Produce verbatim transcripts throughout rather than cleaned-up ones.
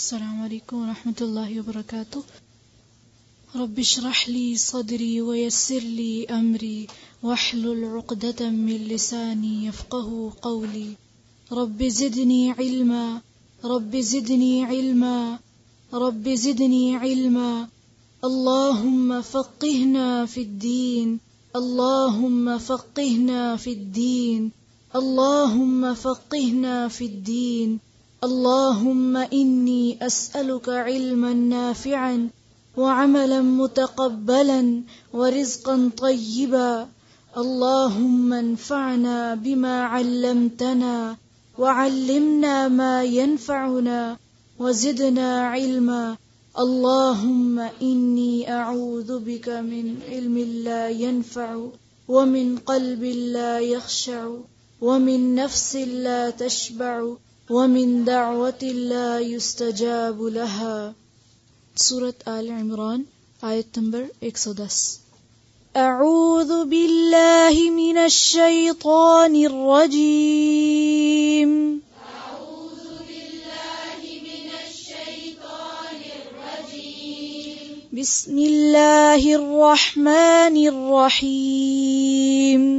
السلام علیکم ورحمۃ اللہ وبرکاتہ. رب اشرح لي صدری ويسر لي امری واحلل عقدۃ من لسانی يفقهوا قولی. رب زدنی علما رب زدنی علما رب زدنی علما. اللهم فقهنا في الدين اللهم فقهنا في الدين اللهم فقهنا في الدين. اللهم إني أسألك علما نافعا وعملا متقبلا ورزقا طيبا. اللهم انفعنا بما علمتنا وعلمنا ما ينفعنا وزدنا علما. اللهم إني أعوذ بك من علم لا ينفع ومن قلب لا يخشع ومن نفس لا تشبع ومن دعوة لا يستجاب لها. سورة آل عمران آیت نمبر ایک سو دس. اعوذ باللہ من الشیطان الرجیم. اعوذ باللہ من الشیطان الرجیم. بسم اللہ الرحمن الرحیم.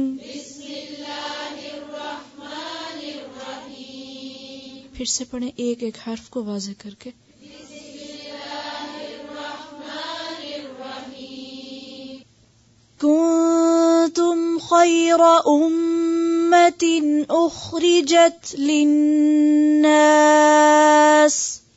پھر سے پڑھیں ایک ایک حرف کو واضح کر کے. بسم اللہ الرحمن الرحیم. کنتم خیر امت اخرجت للناس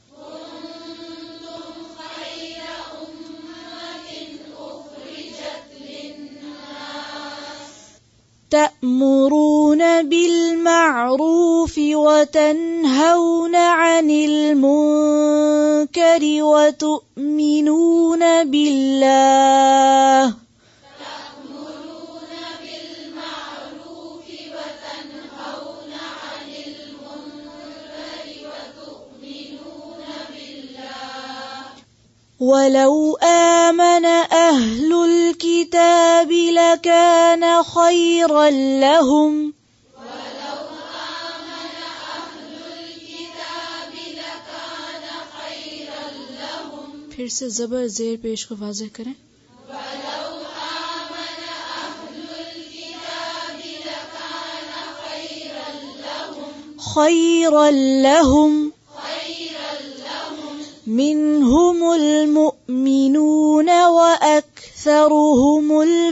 كنتم خير أمة أخرجت للناس تأمرون بالمعروف وتنهون عن المنكر وتؤمنون بالله تأمرون بالمعروف وتنهون عن المنكر وتؤمنون بالله. ولو آمن أهل الكتاب لكان خيرا لهم. ولو آمن أهل الكتاب لكان خيرا لهم. پھر سے زبر زیر پیش کو واضح کریں. ولو آمن أهل الكتاب لكان خيرا لهم. خيرا لهم خيرا لهم. منهم المؤمنون وأكثرهم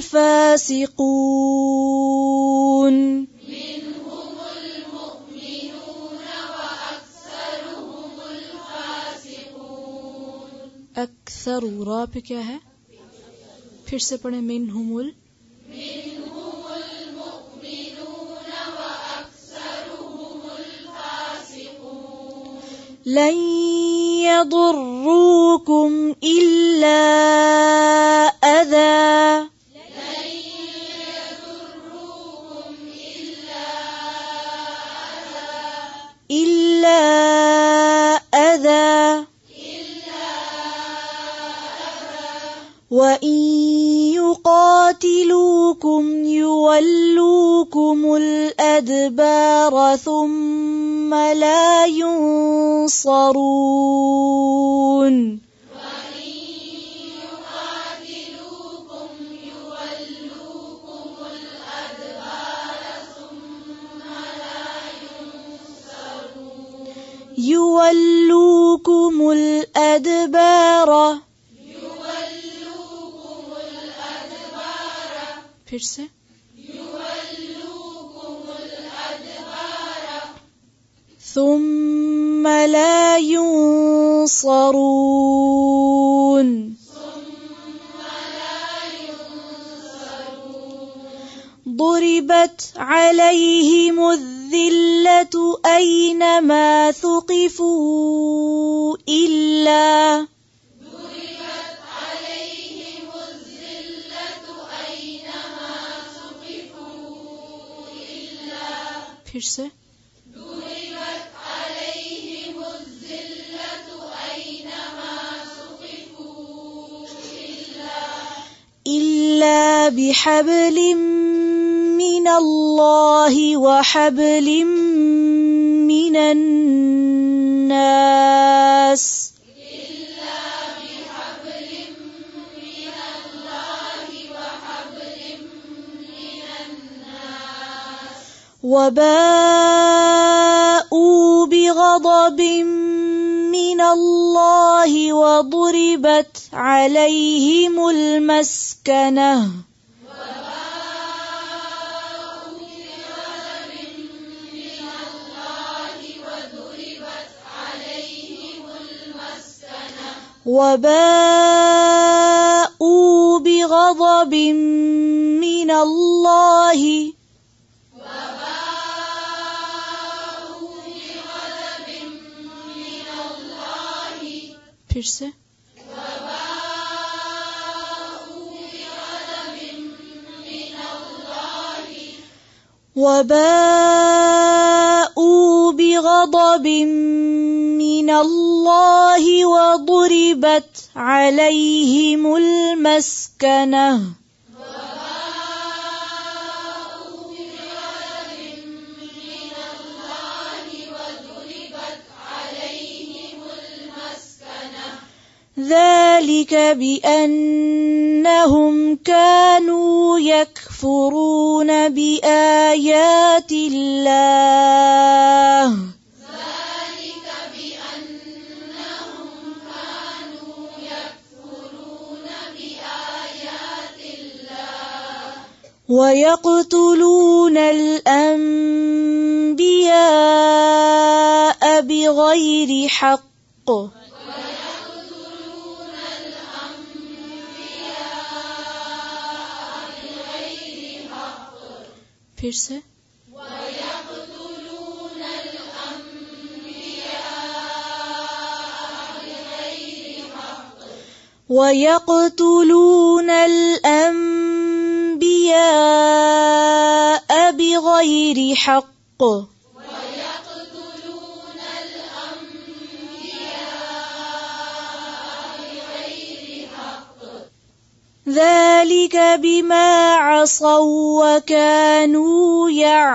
الفاسقون. منهم المؤمنون وأكثرهم الفاسقون. اکثر را پہ کیا ہے؟ پھر سے پڑھیں. منهم ال منهم المؤمنون وأكثرهم الفاسقون. لن يضروكم إلا أذى لن يضروكم إلا أذى إلا أذى إلا أذى. وإن يقاتلوكم يولوكم الأدبار ثم لا ينصرون. وإن يقاتلوكم يولوكم الأدبار ثم لا ينصرون. يولوكم الأدبار يولوكم الأدبار. پھر سے. يولوكم الأدبار ثم لا ينصرون. ثم لا ينصرون. ضربت عليهم الذلة أينما ثقفوا إلا ضربت عليهم الذلة أينما ثقفوا إلا پھر سے. ضربت عليهم الذلة أينما ثقفوا إلا إلا بحبل من الله وحبل من الناس وباءوا بغضب من اللہ وضربت علیہم المسکنہ وباءوا بغضب من اللہ پھر سے وباءوا بغضب من اللہ وضربت علیہم المسکنہ ذلك بأنهم كانوا يكفرون بآيات الله ذلك بأنهم كانوا يكفرون بآيات الله ويقتلون الأنبياء بغير حق پھر سے وَيَقْتُلُونَ الْأَنْبِيَاءَ بِغَيْرِ حَقٍّ وَيَقْتُلُونَ الْأَنْبِيَاءَ بِغَيْرِ حَقٍّ وَيَقْتُلُونَ الْأَنْبِيَاءَ بِغَيْرِ حَقٍّ ذلك بما عصوا وكانوا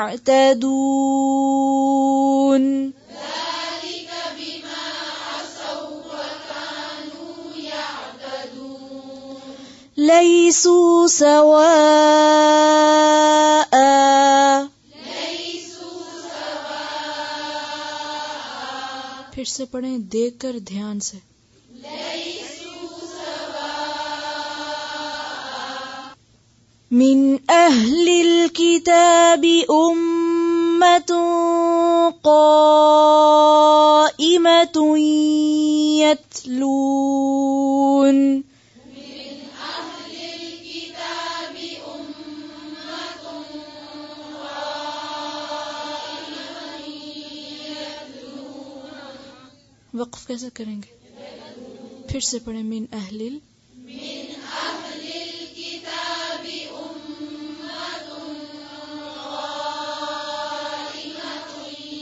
يعتدون ذلك بما عصوا وكانوا يعتدون ليسوا سواء ليسوا سواء پھر سے پڑھیں دیکھ کر دھیان سے من اہل الكتاب امة قائمة يتلون من أهل الكتاب أمة قائمة يتلون وقف کیسے کریں گے پھر سے پڑھیں من اہل ال من أهل الكتاب أمة قائمة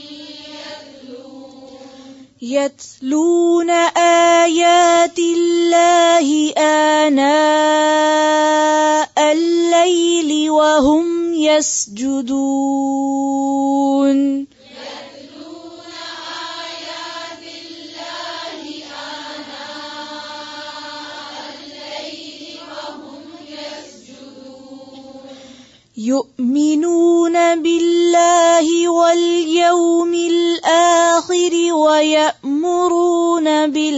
يتلون يتلون آيات الله آناء الليل وهم يسجدون يتلون آيات الله آناء الليل وهم يسجدون يؤمنون بالله واليوم الآخر ويأمرون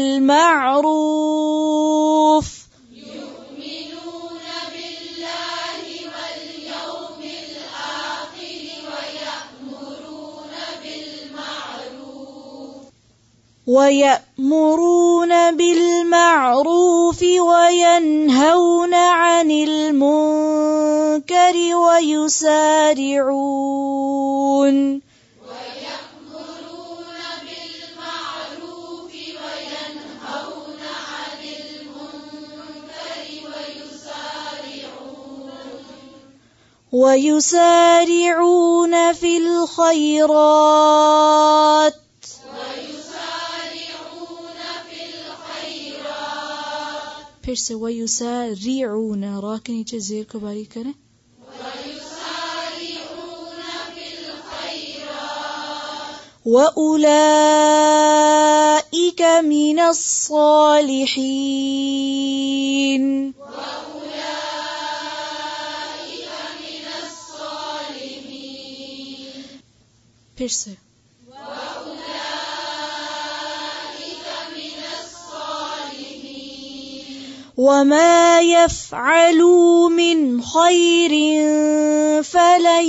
بالمعروف يؤمنون بالله واليوم الآخر ويأمرون بالمعروف ويأمرون بالمعروف وينهون عن المنكر ويسارعون ويأمرون بالمعروف وينهون عن المنكر ويسارعون ويسارعون في الخيرات ويسارعون في الخيرات پھر سے ويسارعون را کے نیچے زیر کو باریک کریں ويسارعون في الخيرات وأولئك من الصالحين وأولئك من الصالحين پھر سے وَمَا يَفْعَلُوا مِنْ خَيْرٍ فَلَنْ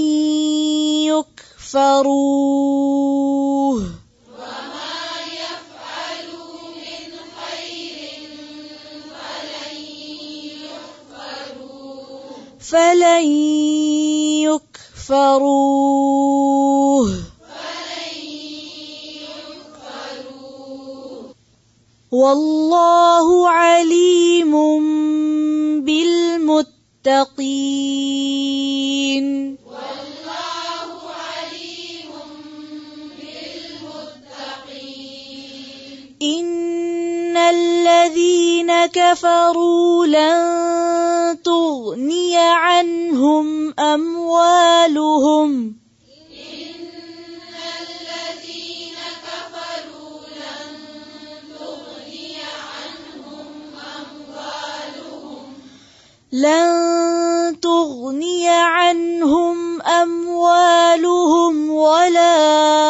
يُكْفَرُوهُ وَمَا يَفْعَلُوا مِنْ خَيْرٍ فَلَنْ يُكْفَرُوهُ فَلَنْ يُكْفَرُوهُ وَاللَّهُ عَلِيمٌ بِالْمُتَّقِينَ وَاللَّهُ عَلِيمٌ بِالْمُتَّقِينَ إِنَّ الَّذِينَ كَفَرُوا لَن تُغْنِيَ عَنْهُمْ أَمْوَالُهُمْ لن تغني عنهم أموالهم ولا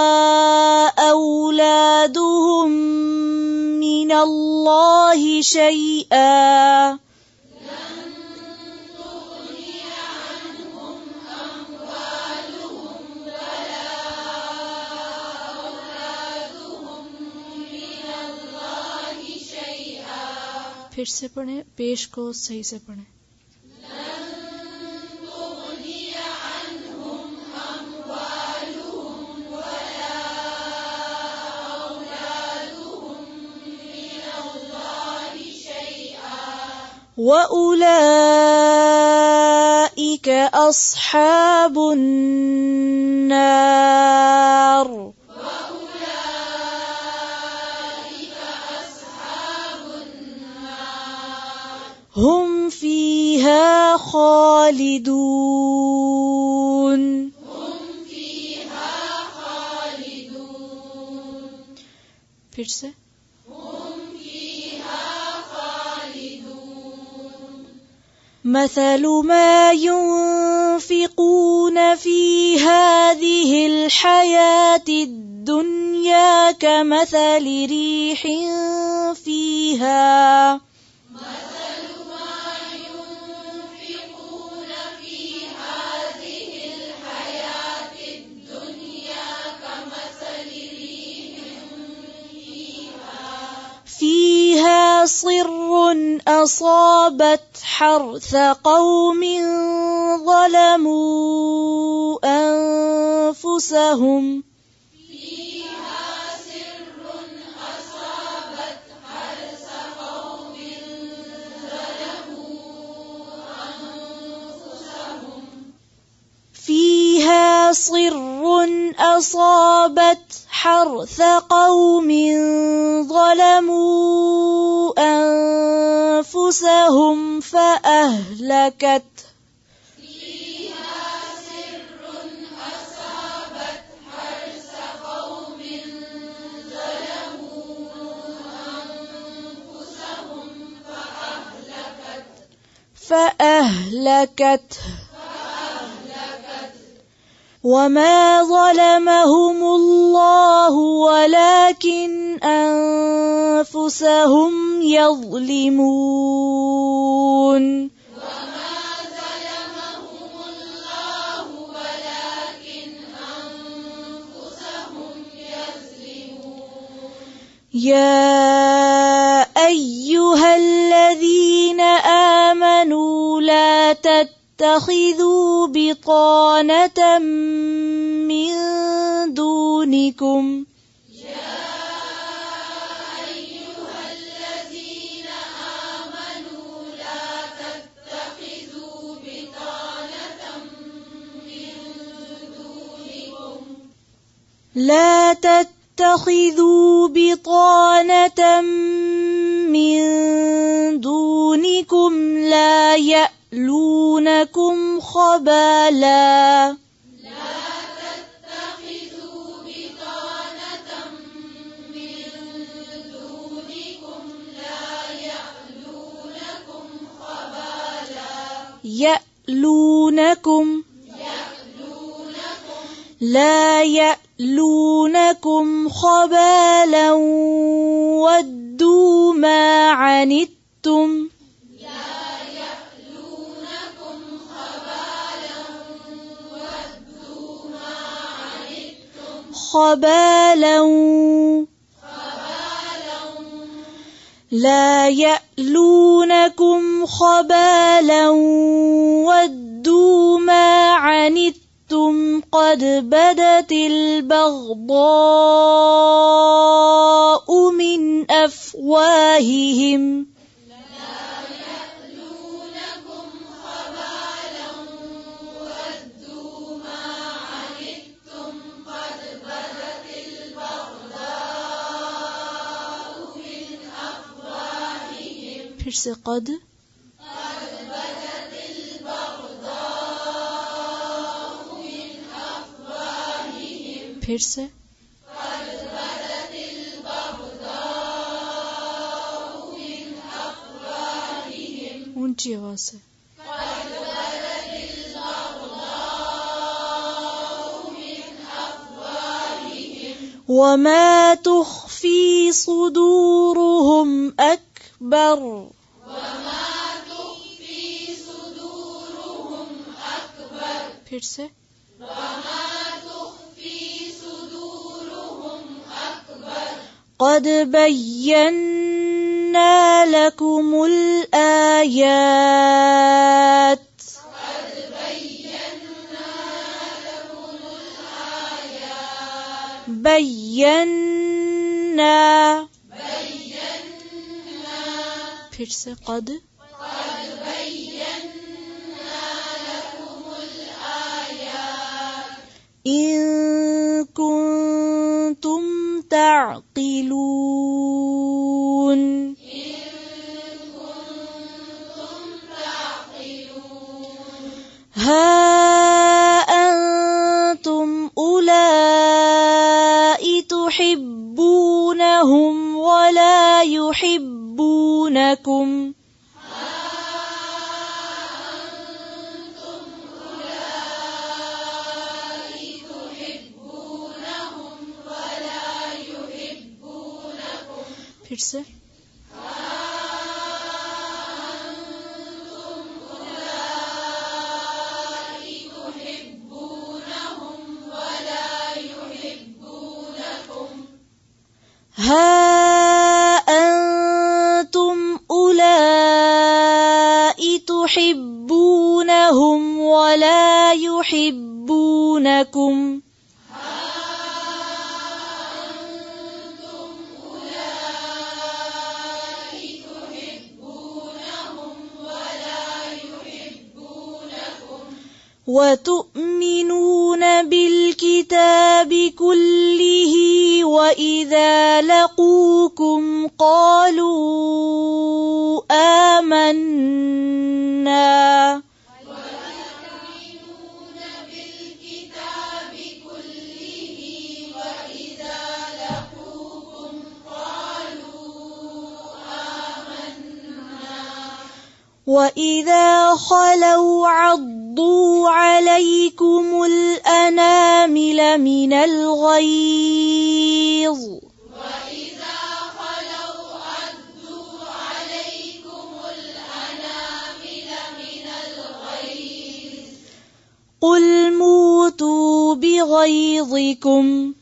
أولادهم من الله شيئا پھر سے پڑھیں، پیش کو صحیح سے پڑھیں. وَأُولَئِكَ أَصْحَابُ النَّارِ هُمْ فِيهَا خَالِدُونَ پھر سے مثل ما ينفقون في هذه الحياة الدنيا كمثل ريح فيها فيها صر أصابت حرث قوم ظلموا أنفسهم فيها صر أصابت حرث قوم ظلموا أنفسهم فأهلكت فأهلكت وما ظلمهم الله ولكن أنفسهم يظلمون يا أيها الذين آمنوا لا تتخذوا بطانة من دونكم لا تتخذوا بطانة من دونكم لا يألونكم خبالا يألونكم لا يألونكم يألونكم خبالا ودوا ما عنتم خبالا لا يألونكم خبالا ودوا ما عنتم قد بدت البغضاء من أفواههم پھر سے قد پھر سے اونچی آواز سے وما تخفي صدورهم أكبر پھر سے قد بينا لكم الآيات بينا پھر سے قد إن كنتم تعقلون ها أنتم أولئك تحبونهم ولا يحبونكم پھر سے ها أنتم أولئك تحبونهم ولا يحبونكم وتؤمنون بالكتاب كله وإذا لقوكم قالوا آمنا وَإِذَا خَلَوْا عَضُّوا عَلَيْكُمُ الْأَنَامِلَ مِنَ الْغَيْظِ وَإِذَا خَلَوْا عَضُّوا عَلَيْكُمُ الْأَنَامِلَ مِنَ الْغَيْظِ قُلْ مُوتُوا بِغَيْظِكُمْ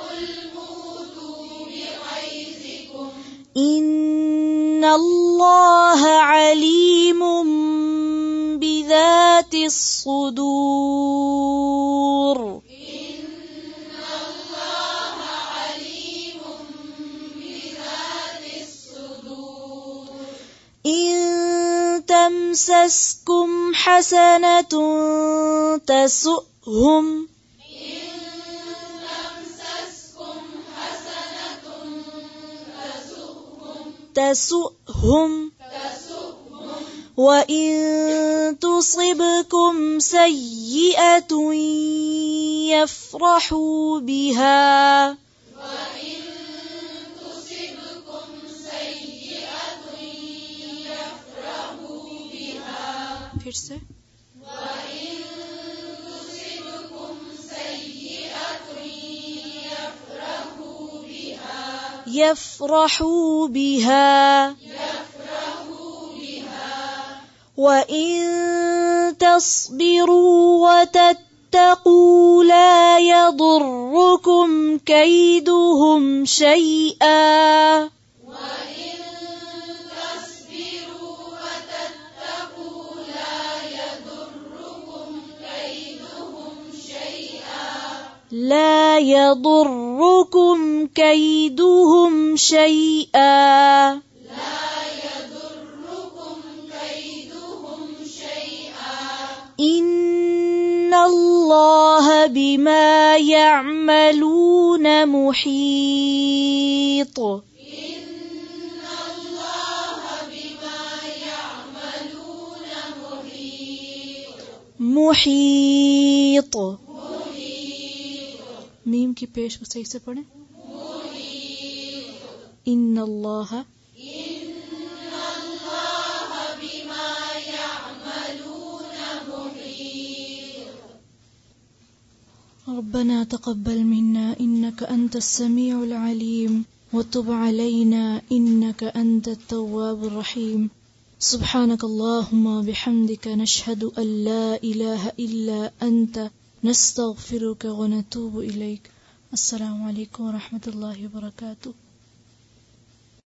إِنَّ اللَّهَ عَلِيمٌ بِذَاتِ الصُّدُورِ إِنَّ اللَّهَ عَلِيمٌ بِذَاتِ الصُّدُورِ إِن تَمْسَسْكُمْ حَسَنَةٌ تَسُؤْهُمْ تسؤهم وإن تصبكم سيئة يفرحوا بها وإن تصبكم سيئة يفرحوا بها پھر سے وإن تصبكم سيئة يفرحوا بها وإن تصبروا وتتقوا لا يضركم كيدهم شيئا لا يضركم كيدهم شيئا إن الله بما يعملون محيط محيط میم کی پیش کو صحیح سے پڑھیں. ان اللہ ربنا تقبل منا انك انت السميع العليم وتب علينا انك انت التواب الرحيم. سبحانك اللهم وبحمدك نشهد ان لا اله الا انت نستغفرك ونتوب إليك. السلام علیکم ورحمۃ اللہ وبرکاتہ.